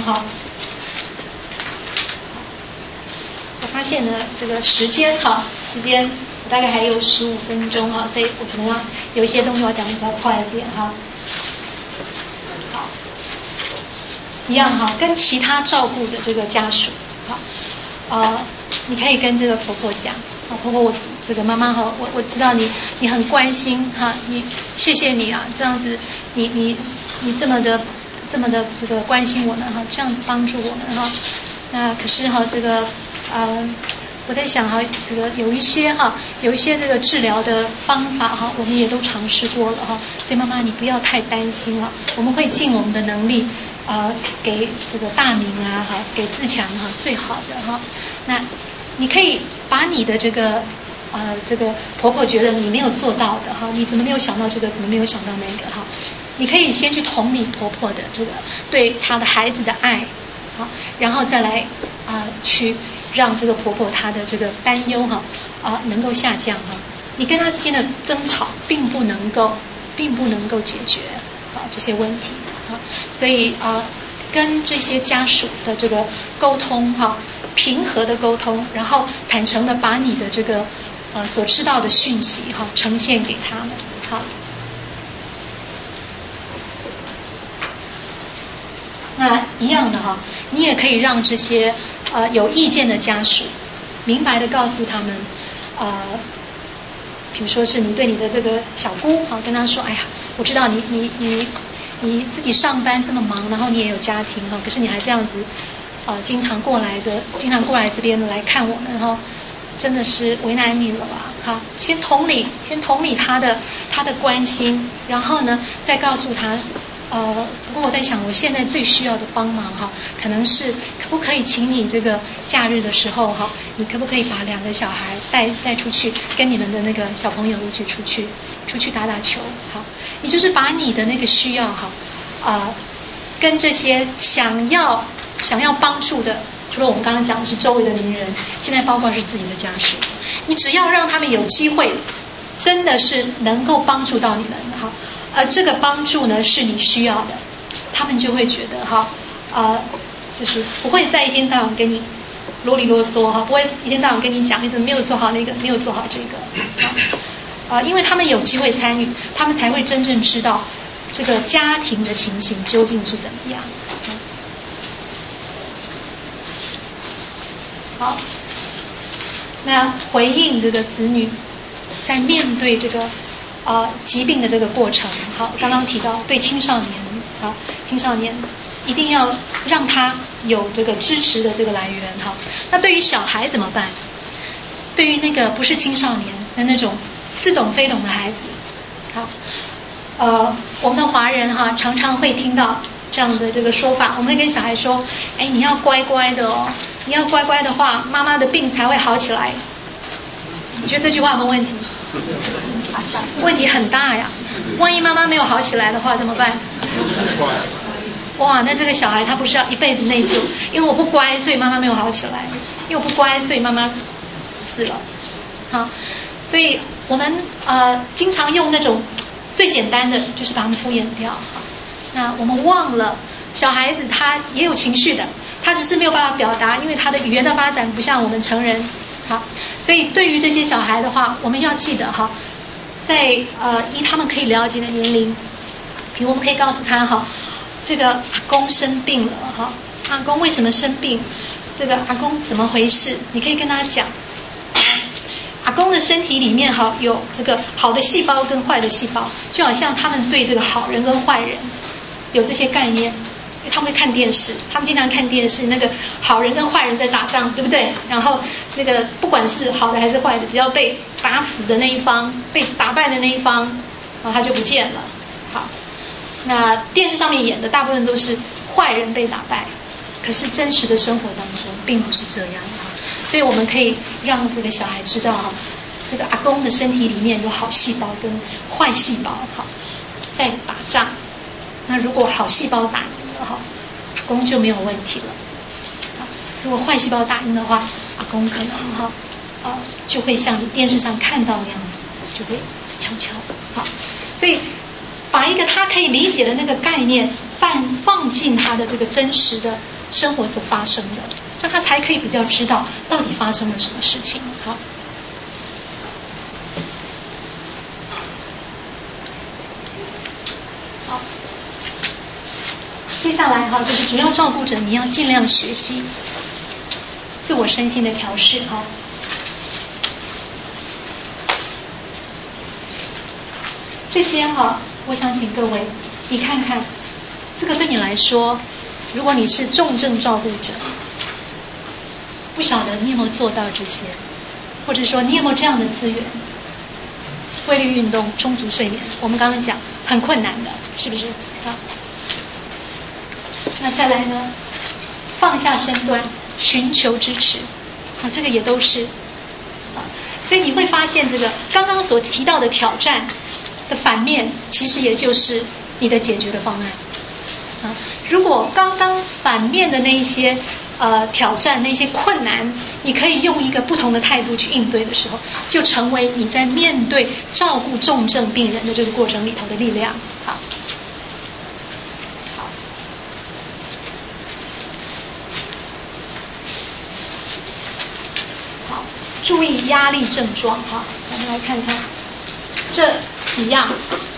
我发现呢，这个时间我大概还有15分钟所以我可能要有一些东西要讲比较快一点好，一样跟其他照顾的这个家属你可以跟这个婆婆讲婆婆，我这个妈妈我知道你很关心你谢谢你这样子你这么的这个关心我们这样子帮助我们那可是这个我在想这个有一些这个治疗的方法我们也都尝试过了所以妈妈你不要太担心我们会尽我们的能力给这个大明给自强最好的那你可以把你的这个婆婆觉得你没有做到的你怎么没有想到这个，怎么没有想到那个你可以先去同理婆婆的这个对她的孩子的爱然后再来去让这个婆婆她的这个担忧能够下降你跟她之间的争吵并不能够解决这些问题所以跟这些家属的这个沟通平和的沟通，然后坦诚的把你的这个所知道的讯息呈现给他们那一样的你也可以让这些有意见的家属明白的告诉他们比如说是你对你的这个小姑跟他说，哎呀，我知道你自己上班这么忙，然后你也有家庭可是你还这样子经常过来这边来看我们，然后真的是为难你了吧先同理他的关心，然后呢再告诉他不过我在想我现在最需要的帮忙可能是可不可以请你这个假日的时候你可不可以把2个小孩带出去，跟你们的那个小朋友一起出去打球你就是把你的那个需要跟这些想要帮助的，除了我们刚刚讲的是周围的名人，现在包括是自己的家属，你只要让他们有机会真的是能够帮助到你们这个帮助呢是你需要的，他们就会觉得就是不会再一天到晚跟你啰里啰嗦哈，不会一天到晚跟你讲你怎么没有做好那个，没有做好这个，因为他们有机会参与，他们才会真正知道这个家庭的情形究竟是怎么样。好，那回应这个子女在面对这个疾病的这个过程，好，刚刚提到对青少年，好，青少年一定要让他有这个支持的这个来源，哈。那对于小孩怎么办？对于那个不是青少年的那种似懂非懂的孩子，好，我们的华人哈常常会听到这样的这个说法，我们会跟小孩说，哎，你要乖乖的哦，你要乖乖的话，妈妈的病才会好起来。你觉得这句话有没有问题？问题很大呀！万一妈妈没有好起来的话怎么办？哇，那这个小孩他不是要一辈子内疚？因为我不乖，所以妈妈没有好起来；因为我不乖，所以妈妈死了。好，所以我们经常用那种最简单的，就是把他们敷衍掉。好，那我们忘了小孩子他也有情绪的，他只是没有办法表达，因为他的语言的发展不像我们成人。好，所以对于这些小孩的话，我们要记得哈，在依他们可以了解的年龄，比如我们可以告诉他哈，这个阿公生病了哈，阿公为什么生病？这个阿公怎么回事？你可以跟他讲，阿公的身体里面哈有这个好的细胞跟坏的细胞，就好像他们对这个好人跟坏人有这些概念。他们会看电视，他们经常看电视，那个好人跟坏人在打仗，对不对？然后那个不管是好的还是坏的，只要被打死的那一方，被打败的那一方，然后他就不见了。好，那电视上面演的大部分都是坏人被打败，可是真实的生活当中并不是这样哈。所以我们可以让这个小孩知道哈，这个阿公的身体里面有好细胞跟坏细胞哈，在打仗。那如果好细胞打赢了哈，阿公就没有问题了。如果坏细胞打赢的话，阿公可能哈就会像你电视上看到那样子，就会死翘翘。好，所以把一个他可以理解的那个概念放进他的这个真实的生活所发生的，这样他才可以比较知道到底发生了什么事情。好。接下来哈，就是主要照顾者，你要尽量学习自我身心的调试哈。这些哈，我想请各位你看看，这个对你来说，如果你是重症照顾者，不晓得你有没有做到这些，或者说你有没有这样的资源？规律运动、充足睡眠，我们刚刚讲很困难的，是不是？好。那再来呢，放下身段，寻求支持，这个也都是所以你会发现这个刚刚所提到的挑战的反面，其实也就是你的解决的方案如果刚刚反面的那一些挑战、那些困难，你可以用一个不同的态度去应对的时候，就成为你在面对照顾重症病人的这个过程里头的力量。好，注意压力症状哈，我们来看看这几样，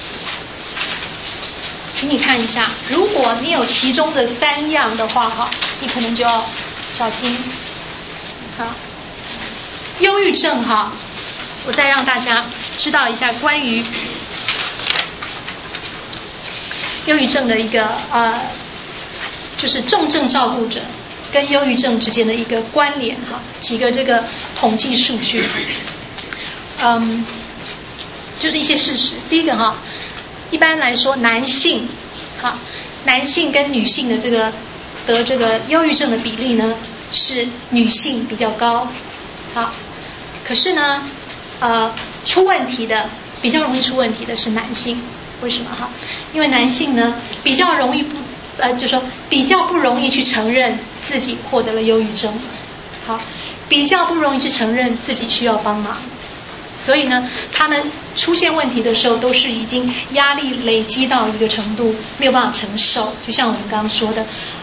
请你看一下，如果你有其中的3样的话哈，你可能就要小心。好，忧郁症哈，我再让大家知道一下关于忧郁症的一个就是重症照顾者跟忧郁症之间的一个关联哈，几个这个统计数据，就是一些事实。第一个哈，一般来说男性跟女性的这个得这个忧郁症的比例呢是女性比较高。好，可是呢出问题的比较容易出问题的是男性。为什么哈？因为男性呢比较容易就说比较不容易去承认自己获得了忧郁症，好，比较不容易去承认自己需要帮忙，所以呢他们出现问题的时候都是已经压力累积到一个程度没有办法承受，就像我们刚刚说的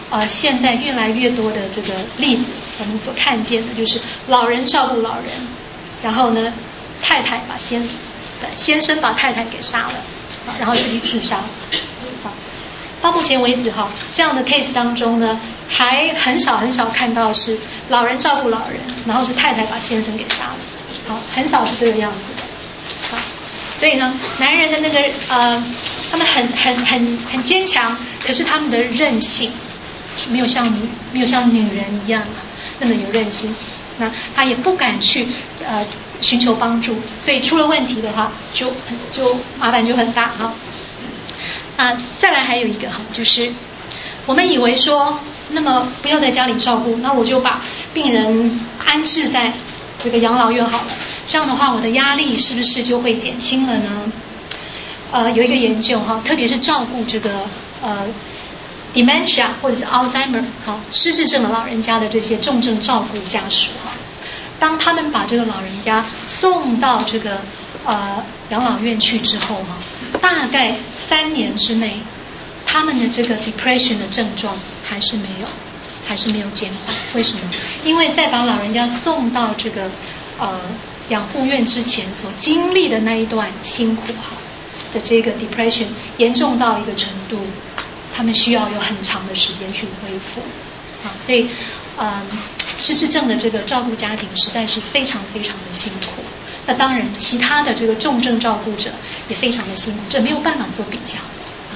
现在越来越多的这个例子，我们所看见的就是老人照顾老人，然后呢，太太把先生把太太给杀了，然后自己自杀。到目前为止这样的 case 当中呢，还很少看到是老人照顾老人，然后是太太把先生给杀了，很少是这个样子的。所以呢，男人的那个他们很坚强，可是他们的韧性没有像女人一样那么有韧性。那他也不敢去寻求帮助，所以出了问题的话，就麻烦就很大再来还有一个就是我们以为说，那么不要在家里照顾，那我就把病人安置在这个养老院好了，这样的话我的压力是不是就会减轻了呢？有一个研究特别是照顾这个dementia 或者是 Alzheimer 失智症的老人家的这些重症照顾家属当他们把这个老人家送到这个养老院去之后大概3年之内，他们的这个 depression 的症状还是没有减缓。为什么？因为在把老人家送到这个养护院之前所经历的那一段辛苦的这个 depression 严重到一个程度，他们需要有很长的时间去恢复所以失智症的这个照顾家庭实在是非常非常的辛苦。那当然其他的这个重症照顾者也非常的辛苦，这没有办法做比较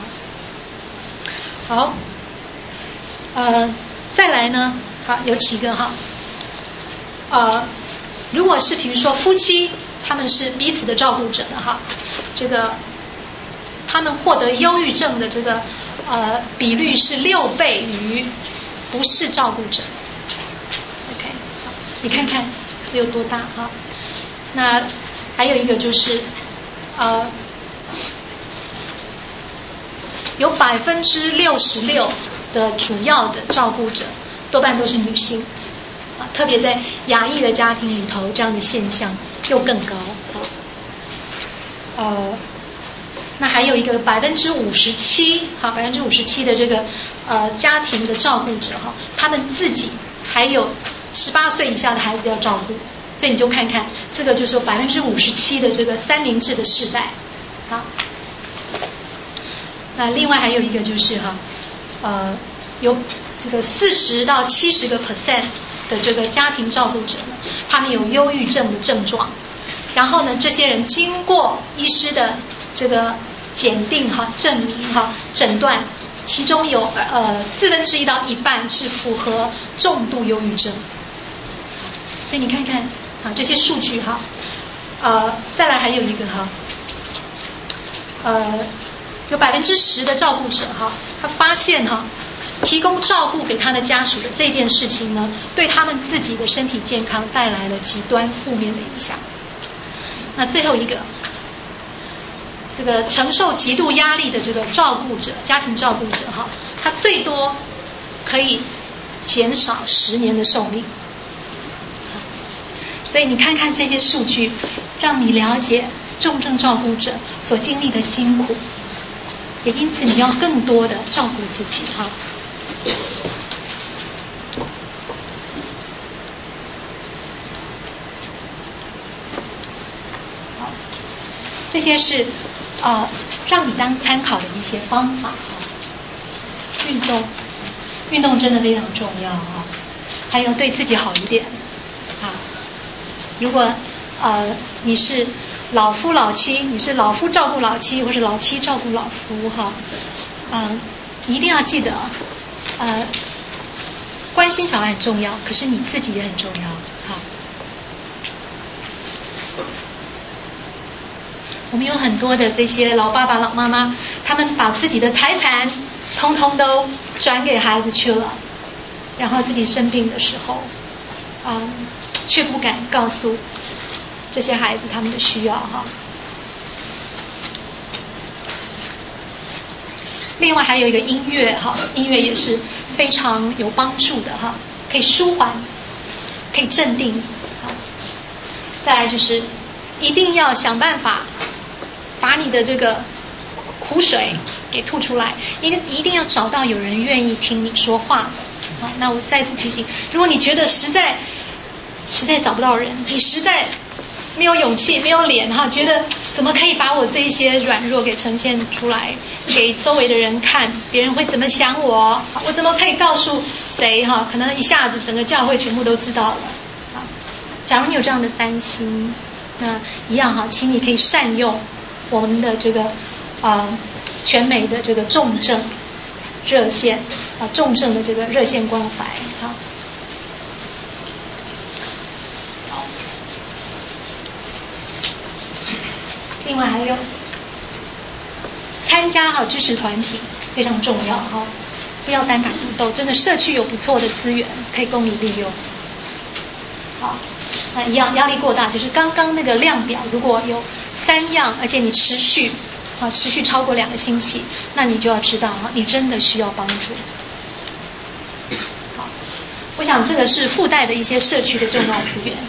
的好，再来呢有几个如果是比如说夫妻他们是彼此的照顾者的这个他们获得忧郁症的这个比率是6倍于不是照顾者。 OK 你看看这有多大那还有一个就是有66%的主要的照顾者多半都是女性特别在亚裔的家庭里头，这样的现象又更高那还有一个57%的这个家庭的照顾者他们自己还有18岁以下的孩子要照顾，所以你就看看这个就是57%的这个三明治的世代那另外还有一个就是有这个40到70%的这个家庭照顾者呢，他们有忧郁症的症状，然后呢这些人经过医师的这个检定证明诊断，其中有1/4到一半是符合重度忧郁症。所以你看看这些数据再来还有一个有10%的照顾者他发现提供照顾给他的家属的这件事情呢，对他们自己的身体健康带来了极端负面的影响。那最后一个，这个承受极度压力的这个照顾者，家庭照顾者他最多可以减少10年的寿命。所以你看看这些数据，让你了解重症照顾者所经历的辛苦，也因此你要更多的照顾自己好，这些是让你当参考的一些方法运动真的非常重要还有对自己好一点如果你是老夫老妻，你是老夫照顾老妻，或是老妻照顾老夫你一定要记得关心小孩很重要，可是你自己也很重要我们有很多的这些老爸爸老妈妈，他们把自己的财产通通都转给孩子去了，然后自己生病的时候却不敢告诉这些孩子他们的需要另外还有一个音乐音乐也是非常有帮助的可以舒缓，可以镇定再来就是一定要想办法把你的这个苦水给吐出来，一定要找到有人愿意听你说话的。好，那我再次提醒，如果你觉得实在找不到人，你实在没有勇气没有脸哈，觉得怎么可以把我这一些软弱给呈现出来给周围的人看，别人会怎么想我怎么可以告诉谁哈，可能一下子整个教会全部都知道了。好，假如你有这样的担心，那一样哈，请你可以善用我们的这个全美的这个重症热线重症的这个热线关怀。好，另外还有参加支持团体非常重要哈，不要单打独斗，真的社区有不错的资源可以供你利用。好，那一样压力过大，就是刚刚那个量表如果有3样，而且你持续超过2个星期，那你就要知道你真的需要帮助。好，我想这个是附带的一些社区的重要资源。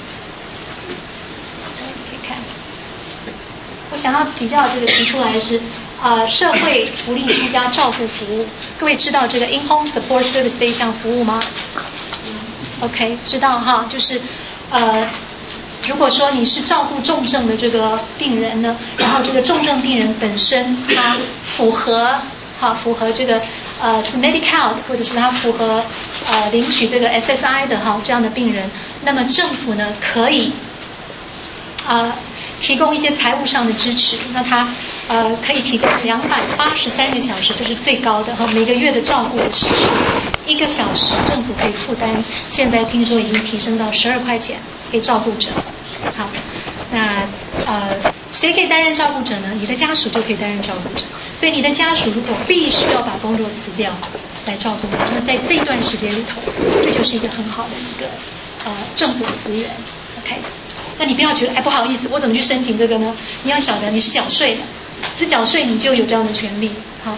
可以看，我想要比较这个提出来是社会福利居家照顾服务。各位知道这个 In-Home Support Service 这一项服务吗？OK， 知道哈，就是如果说你是照顾重症的这个病人呢，然后这个重症病人本身他符合这个是 Medi-Cal 或者是他符合领取这个 SSI 的这样的病人，那么政府呢可以提供一些财务上的支持，那他可以提供283个小时，这是最高的每个月的照顾的时数，1个小时政府可以负担，现在听说已经提升到12块钱给照顾者。好，那谁可以担任照顾者呢？你的家属就可以担任照顾者，所以你的家属如果必须要把工作辞掉来照顾你，那在这一段时间里头，这就是一个很好的一个政府的资源。 OK， 那你不要觉得不好意思，我怎么去申请这个呢？你要晓得你是缴税的，是缴税你就有这样的权利。好，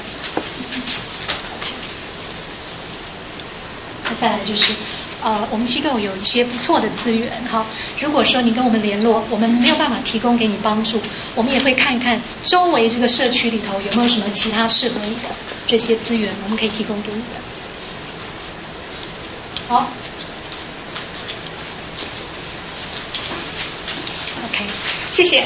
那再来就是我们机构有一些不错的资源哈。如果说你跟我们联络，我们没有办法提供给你帮助，我们也会看看周围这个社区里头有没有什么其他适合你的这些资源，我们可以提供给你的。好。 OK， 谢谢。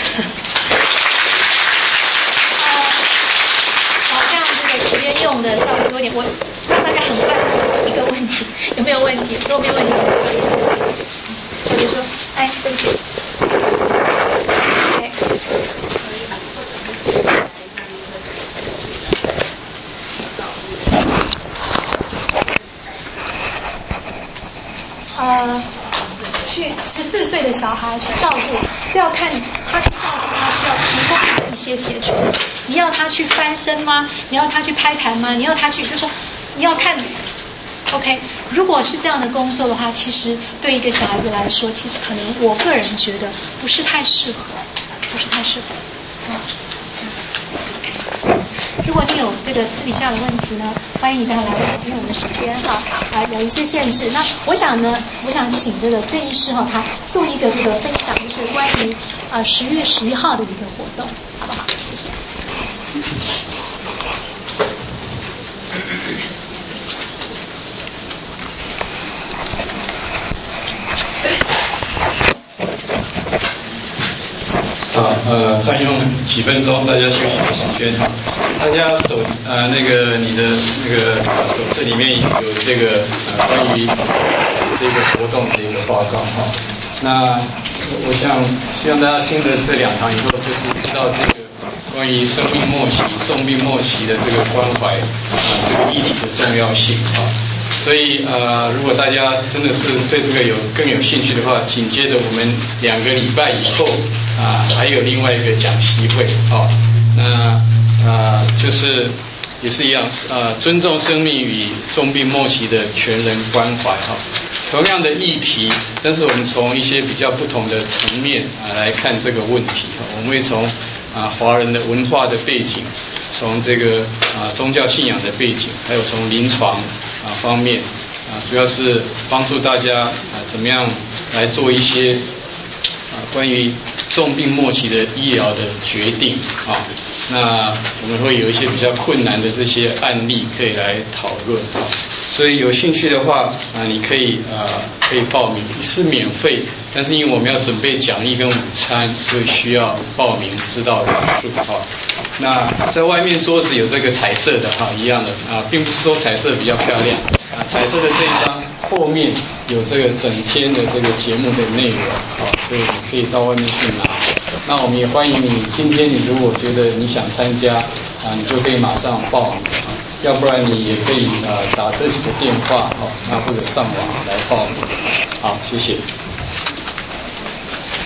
好，这样这个时间用的稍微多一点，我大概很快一个问题，有没有问题？如果没有问题，我们可以休息。我就说，对不起。OK。去14岁的小孩去照顾，这要看他去照顾他需要提供的一些协助。你要他去翻身吗？你要他去拍痰吗？你要他去，就是说你要看。OK， 如果是这样的工作的话，其实对一个小孩子来说，其实可能我个人觉得不是太适合。如果你有这个私底下的问题呢，欢迎你再来，因为我们时间有一些限制。那我想请这个郑医师他做一个这个分享，就是关于10月11号的一个活动，好不好？谢谢。 好，占用几分钟，大家休息的时间哈。大家你的那个手册里面有这个关于这个活动的一个报告哈。那我想希望大家听了这2堂以后，就是知道这个关于生命末期、重病末期的这个关怀这个议题的重要性啊。所以如果大家真的是对这个更有兴趣的话，紧接着我们2个礼拜以后还有另外一个讲习会那就是也是一样尊重生命与重病末期的全人关怀同样的议题，但是我们从一些比较不同的层面来看这个问题我们会从华人的文化的背景，从这个宗教信仰的背景，还有从临床方面主要是帮助大家怎么样来做一些关于重病末期的医疗的决定那我们会有一些比较困难的这些案例可以来讨论啊。所以有兴趣的话你可以报名，是免费，但是因为我们要准备讲义跟午餐，所以需要报名知道人数啊。那在外面桌子有这个彩色的一样的并不是说彩色比较漂亮彩色的这一张后面有这个整天的这个节目的内容所以你可以到外面去拿。那我们也欢迎你，今天你如果觉得你想参加你就可以马上报名要不然你也可以打这几个电话那或者上网来报名。好，谢谢。